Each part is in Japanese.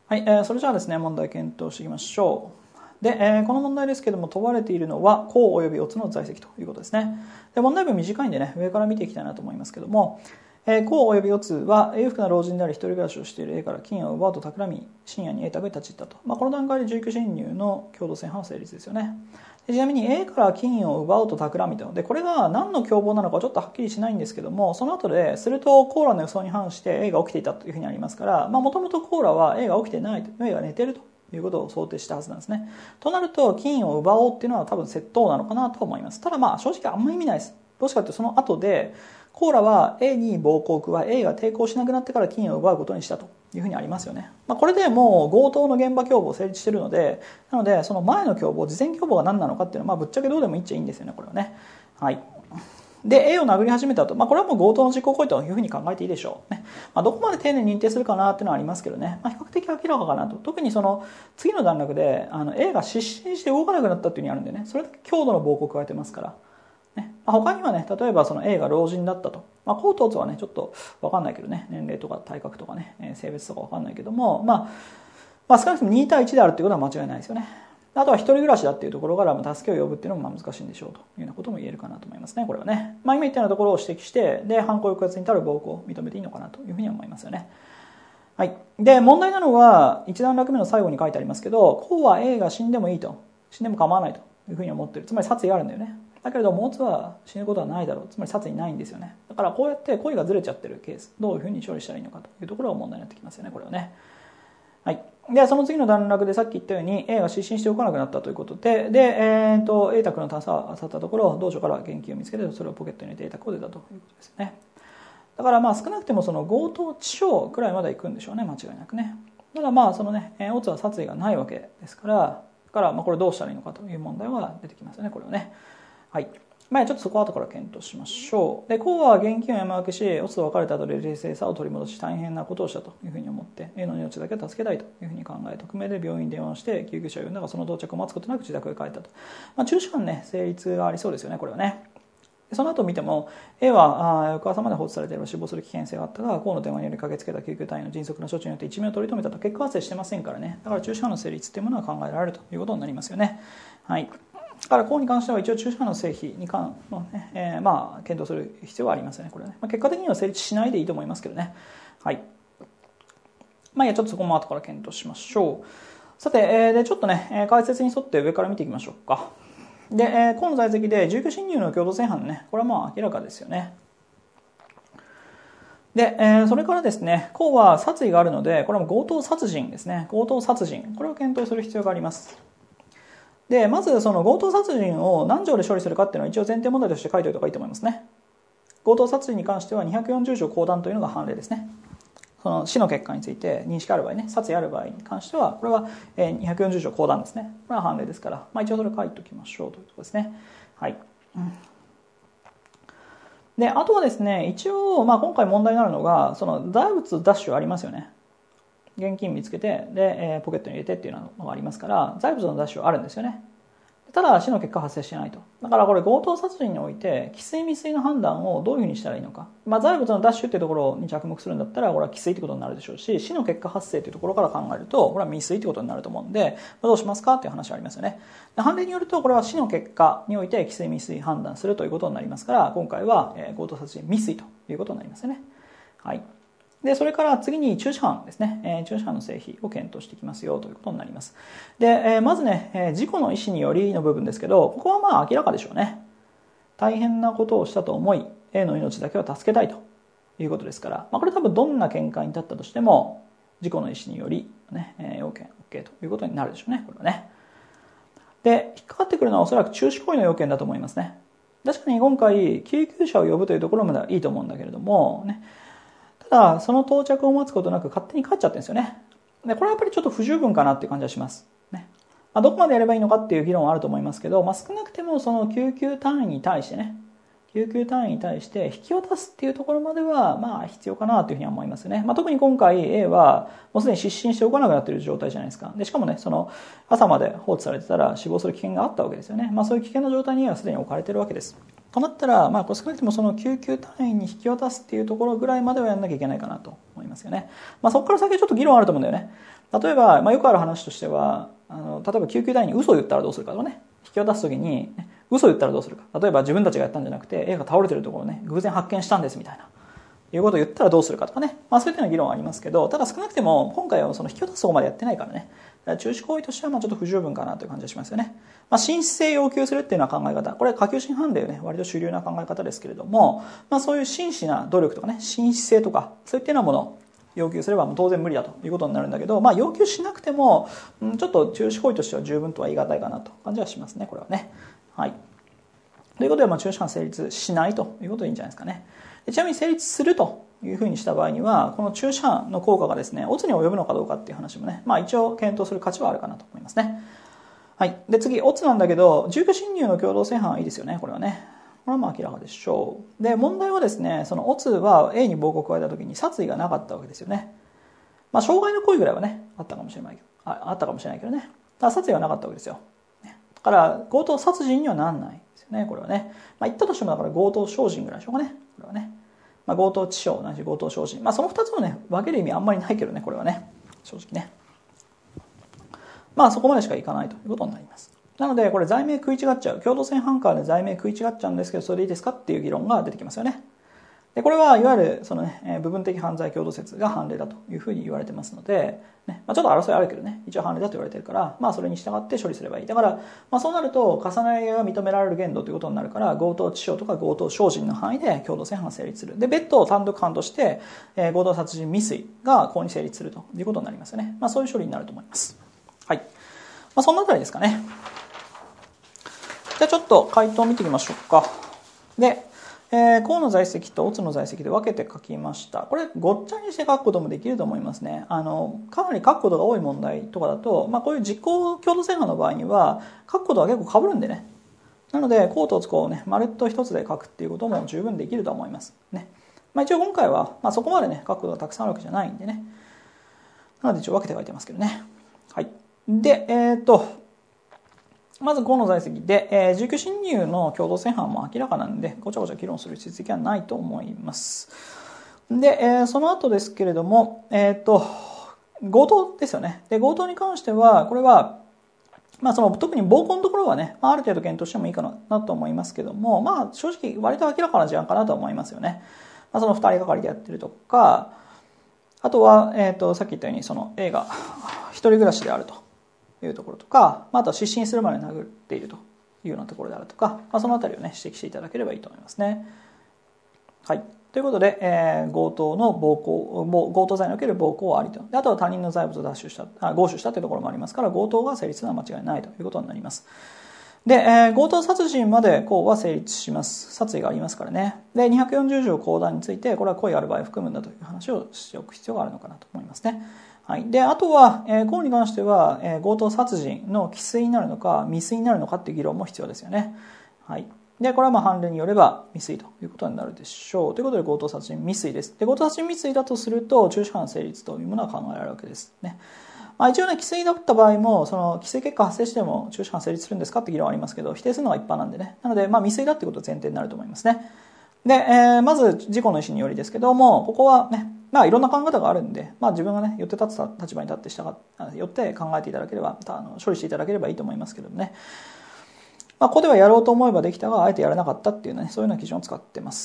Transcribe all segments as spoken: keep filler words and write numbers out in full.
はい、えー、それじゃあですね、問題検討していきましょう。で、えー、この問題ですけども、問われているのは項およびオツの在積ということですね。で、問題文短いんでね、上から見ていきたいなと思いますけども、えー、項およびオツは裕福な老人であり一人暮らしをしている A から金を奪うと企み、深夜に A 宅に立ち入ったと。まあ、この段階で住居侵入の共同正犯成立ですよね。ちなみに A から金を奪うと企みというので、これが何の共謀なのかちょっとはっきりしないんですけども、その後でするとコーラの予想に反して A が起きていたというふうにありますから、もともとコーラは A が起きてないと、A が寝てるということを想定したはずなんですね。となると金を奪おうっていうのは多分窃盗なのかなと思います。ただまあ正直あんまり意味ないです。どうしてかというとその後でコーラは A に暴行を加え A が抵抗しなくなってから金を奪うことにしたというふうにありますよね。まあ、これでもう強盗の現場共謀成立しているので、なのでその前の共謀、事前共謀が何なのかっていうのは、まあぶっちゃけどうでもいいっちゃいいんですよね、これはね。はい。で A を殴り始めたと、まあ、これはもう強盗の実行行為というふうに考えていいでしょうね。まあ、どこまで丁寧に認定するかなっていうのはありますけどね、まあ、比較的明らかかなと。特にその次の段落であの A が失神して動かなくなったっていうのがあるんでね、それだけ強度の暴行を加えてますからね。まあ、他にはね、例えばその A が老人だったと、まあ、コートーツはねちょっと分かんないけどね、年齢とか体格とかね性別とか分かんないけども、まあ、まあ少なくともに対いちであるっていうことは間違いないですよね。あとは一人暮らしだっていうところから助けを呼ぶっていうのも難しいんでしょうというようなことも言えるかなと思いますね、これはね。まあ、今言ったようなところを指摘して、で犯行抑圧に至る暴行を認めていいのかなというふうに思いますよね。はい、で問題なのは一段落目の最後に書いてありますけど、こうは A が死んでもいいと、死んでも構わないというふうに思っている。つまり殺意があるんだよね。だけれどもオツは死ぬことはないだろう、つまり殺意ないんですよね。だからこうやって恋がずれちゃってるケース、どういうふうに処理したらいいのかというところが問題になってきますよね、これはね。はい、でその次の段落でさっき言ったように A が失神して動かなくなったということで、で、えー、と A 宅の探査を漁ったところ、道場から現金を見つけてそれをポケットに入れて A 宅を出たということですね。だからまあ少なくてもその強盗致傷くらいまで行くんでしょうね、間違いなくね。ただまあそのね、オツは殺意がないわけですから、だからまあこれどうしたらいいのかという問題は出てきますよね、これはね。はい、まあ、ちょっとそこは後から検討しましょう。で、こうは現金を山分けし、オツと別れた後で冷静さを取り戻し、大変なことをしたというふうに思って、A の命だけを助けたいというふうに考え、匿名で病院に電話をして救急車を呼んだが、その到着を待つことなく自宅へ帰ったと。まあ、中止間ね、成立がありそうですよね、これはね。その後見ても A は翌朝まで放置されていれば死亡する危険性があったが、こうの電話により駆けつけた救急隊員の迅速な処置によって一命を取り留めたと。結果発生してませんからね。だから中止犯の成立というものは考えられるということになりますよね。はい。だからこうに関しては一応中止犯の成否に関のね、えー、まあ検討する必要はありますよね、これね。まあ、結果的には成立しないでいいと思いますけどね。はい。まあいや、ちょっとそこも後から検討しましょう。さて、えー、でちょっとね、解説に沿って上から見ていきましょうか。で、えー、今の在籍で住居侵入の共同正犯ね、これはまあ明らかですよね。で、えー、それからですね、こうは殺意があるので、これは強盗殺人ですね。強盗殺人、これを検討する必要があります。で、まずその強盗殺人を何条で処理するかっていうのは一応前提問題として書いておいた方がいいと思いますね。強盗殺人に関してはにひゃくよんじゅう条後段というのが判例ですね。その死の結果について認識ある場合ね、殺意ある場合に関してはこれはにひゃくよんじゅう条後段ですね。これは判例ですから、まあ、一応それ書いておきましょうというところですね。はい。で、あとはですね、一応まあ今回問題になるのがその財物奪取ありますよね。現金見つけてで、えー、ポケットに入れてっていうのがありますから、財物の奪取はあるんですよね。ただ死の結果発生してないと。だからこれ強盗殺人において既遂未遂の判断をどういうふうにしたらいいのか、まあ、財物の奪取っていうところに着目するんだったらこれは既遂ってことになるでしょうし、死の結果発生っていうところから考えるとこれは未遂ってことになると思うんで、どうしますかっていう話はありますよね。判例によるとこれは死の結果において既遂未遂判断するということになりますから、今回は強盗殺人未遂ということになりますよね。はい。でそれから次に中止犯ですね、えー、中止犯の成否を検討していきますよということになります。で、えー、まずね、えー、自己の意思によりの部分ですけど、ここはまあ明らかでしょうね。大変なことをしたと思い A の命だけは助けたいということですから、まあ、これ多分どんな見解に立ったとしても自己の意思により、ね、えー、要件 OK ということになるでしょうね、これはね。で引っかかってくるのはおそらく中止行為の要件だと思いますね。確かに今回救急車を呼ぶというところまではいいと思うんだけれどもね、ただその到着を待つことなく勝手に帰っちゃってるんですよね。でこれはやっぱりちょっと不十分かなっていう感じはしますね。まあ、どこまでやればいいのかっていう議論はあると思いますけど、まあ、少なくてもその救急隊員に対してね、救急隊員に対して引き渡すっていうところまではまあ必要かなというふうには思いますね。まあ、特に今回 A はもうすでに失神して動かなくなっている状態じゃないですか。でしかもね、その朝まで放置されてたら死亡する危険があったわけですよね。まあ、そういう危険な状態にはすでに置かれているわけです。となったら、まあ、少なくともその救急隊員に引き渡すっていうところぐらいまではやんなきゃいけないかなと思いますよね。まあ、そこから先はちょっと議論あると思うんだよね。 例えば、まあ、よくある話としては、あの例えば救急隊員に嘘を言ったらどうするかとかね、引き渡す時に、ね、嘘を言ったらどうするか。例えば自分たちがやったんじゃなくて A が倒れてるところをね偶然発見したんですみたいないうことを言ったらどうするかとかね、まあ、そういったような議論はありますけど、ただ少なくても今回はその引き渡すところまでやってないからね、中止行為としてはまあちょっと不十分かなという感じがしますよね。まあ、真摯性要求するっていうような考え方、これは下級審判例ね割と主流な考え方ですけれども、まあ、そういう真摯な努力とかね真摯性とかそういったようなものを要求すれば当然無理だということになるんだけど、まあ、要求しなくてもちょっと中止行為としては十分とは言い難いかなという感じはしますね、これはね。はい。ということで、まあ、中止判成立しないということでいいんじゃないですかね。ちなみに成立するというふうにした場合には、この中止判の効果がですね、オツに及ぶのかどうかっていう話もね、まあ一応検討する価値はあるかなと思いますね。はい。で、次、オツなんだけど、住居侵入の共同正犯はいいですよね、これはね。これはまあ明らかでしょう。で、問題はですね、そのオツは A に暴行を加えた時に殺意がなかったわけですよね。まあ傷害の行為ぐらいはね、あったかもしれないけど、あ, あったかもしれないけどね。ただ殺意がなかったわけですよ。だから強盗殺人にはなんないですよね、これはね。まあ言ったとしてもだから強盗傷人ぐらいでしょうかね、これはね。まあ、強盗致傷ないし強盗傷人、まあ、そのふたつをね分ける意味あんまりないけどね、これはね正直ね、まあそこまでしかいかないということになります。なのでこれ罪名食い違っちゃう、共同正犯からで罪名食い違っちゃうんですけど、それでいいですかっていう議論が出てきますよね。でこれはいわゆるその、ね、部分的犯罪共同説が判例だというふうに言われてますので、ねまあ、ちょっと争いあるけどね一応判例だと言われてるから、まあ、それに従って処理すればいい。だから、まあ、そうなると重ねが認められる限度ということになるから、強盗致傷とか強盗傷人の範囲で共同正犯が成立する。で別途単独犯として、えー、強盗殺人未遂がここに成立するということになりますよね。まあ、そういう処理になると思います。はい、まあ、そんなあたりですかね。じゃあちょっと回答を見ていきましょうか。でえー、項の在籍とオツの在籍で分けて書きました。これごっちゃにして書くこともできると思いますね。あのかなり書くことが多い問題とかだと、まあ、こういう実行共同正犯の場合には書くことは結構被るんでね。なので項とオツ項をねまるっと一つで書くっていうことも十分できると思いますね。まあ、一応今回は、まあ、そこまでね書くことがたくさんあるわけじゃないんでね。なので一応分けて書いてますけどね。はい。でえっ、ー、とまず項の在籍で、えー、住居侵入の共同正犯も明らかなんでごちゃごちゃ議論する必要はないと思います。で、えー、その後ですけれども、えっと強盗ですよね。で強盗に関してはこれは、まあ、その特に暴行のところはね、まあ、ある程度検討してもいいかなと思いますけども、まあ正直割と明らかな事案かなと思いますよね。まあ、そのふたりがかりでやってるとか、あとは、えー、とさっき言ったようにその A が一人暮らしであるというところとか、あとは失神するまで殴っているというようなところであるとか、まあ、そのあたりをね指摘していただければいいと思いますね。はい。ということで、えー、強盗の暴行、強盗罪における暴行はありと。であとは他人の財物を奪取した、あ強取したというところもありますから、強盗が成立するのは間違いないということになります。で、えー、強盗殺人まで項は成立します。殺意がありますからね。で、にひゃくよんじゅう条後段について、これは故意ある場合を含むんだという話をしておく必要があるのかなと思いますね。はい、であとは、えー、項に関しては、えー、強盗殺人の既遂になるのか未遂になるのかっていう議論も必要ですよね。はい、でこれはまあ判例によれば未遂ということになるでしょう。ということで強盗殺人未遂です。で強盗殺人未遂だとすると中止犯成立というものは考えられるわけですね。まあ、一応ね既遂だった場合もその既遂結果発生しても中止犯成立するんですかって議論はありますけど、否定するのが一般なんでね。なのでまあ未遂だってことが前提になると思いますね。で、えー、まず自己の意思によりですけども、ここはねまあいろんな考え方があるんで、まあ、自分がねよって立つ立場に立って従ってよって考えていただければあの処理していただければいいと思いますけどもね、まあ、ここではやろうと思えばできたがあえてやらなかったっていうねそういうような基準を使ってます。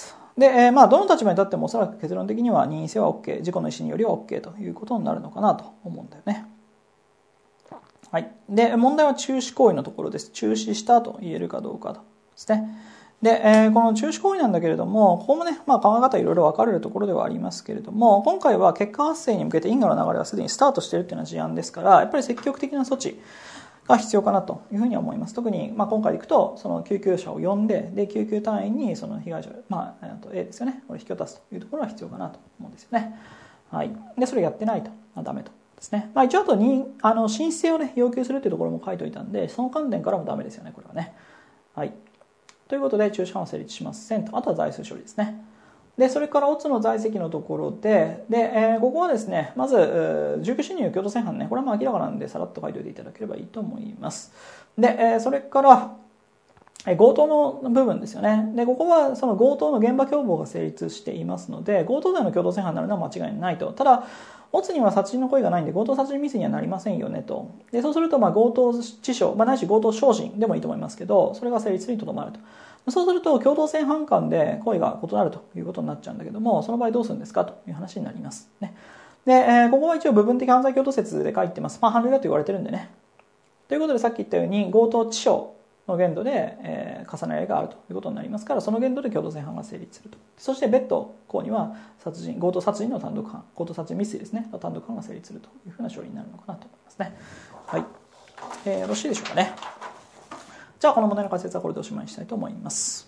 で、えー、まあどの立場に立ってもおそらく結論的には任意性は OK、 自己の意思によりは OK ということになるのかなと思うんだよね。はい、で問題は中止行為のところです。中止したと言えるかどうかですね。で、えー、この中止行為なんだけれども、ここもね、まあ、考え方いろいろ分かれるところではありますけれども、今回は結果発生に向けて因果の流れはすでにスタートしているというような事案ですから、やっぱり積極的な措置が必要かなというふうに思います。特に、まあ、今回でいくとその救急車を呼んで、で救急隊員にその被害者、まあ、あと A ですよね、これ引き渡すというところは必要かなと思うんですよね。はい、でそれやってないと、まあ、ダメとですね。まあ、一応あとにあの申請をね要求するというところも書いておいたんで、その観点からもダメですよね、これはね。はい。ということで中止犯は成立しませんと。あとは在数処理ですね。でそれからオツの在籍のところで、で、えー、ここはですね、まず住居侵入共同正犯ね、これはまあ明らかなんでさらっと書いておいていただければいいと思います。で、えー、それから強盗の部分ですよね。でここはその強盗の現場共謀が成立していますので、強盗罪の共同正犯になるのは間違いないと。ただオツには殺人の故意がないんで強盗殺人未遂にはなりませんよねと。でそうするとまあ強盗致傷、まあ、ないし強盗傷人でもいいと思いますけど、それが成立にとどまると。そうすると共同正犯間で行為が異なるということになっちゃうんだけども、その場合どうするんですかという話になりますね。で、えー、ここは一応部分的犯罪共同説で書いてます。まあ、犯罪だと言われてるんでね。ということでさっき言ったように強盗致傷の限度で、えー、重ね合いがあるということになりますから、その限度で共同正犯が成立すると。そして別途項には殺人強盗殺人の単独犯、強盗殺人未遂ですねの単独犯が成立するというふうな処理になるのかなと思いますね。はい、えー、よろしいでしょうかね。じゃあこの問題の解説はこれでおしまいにしたいと思います。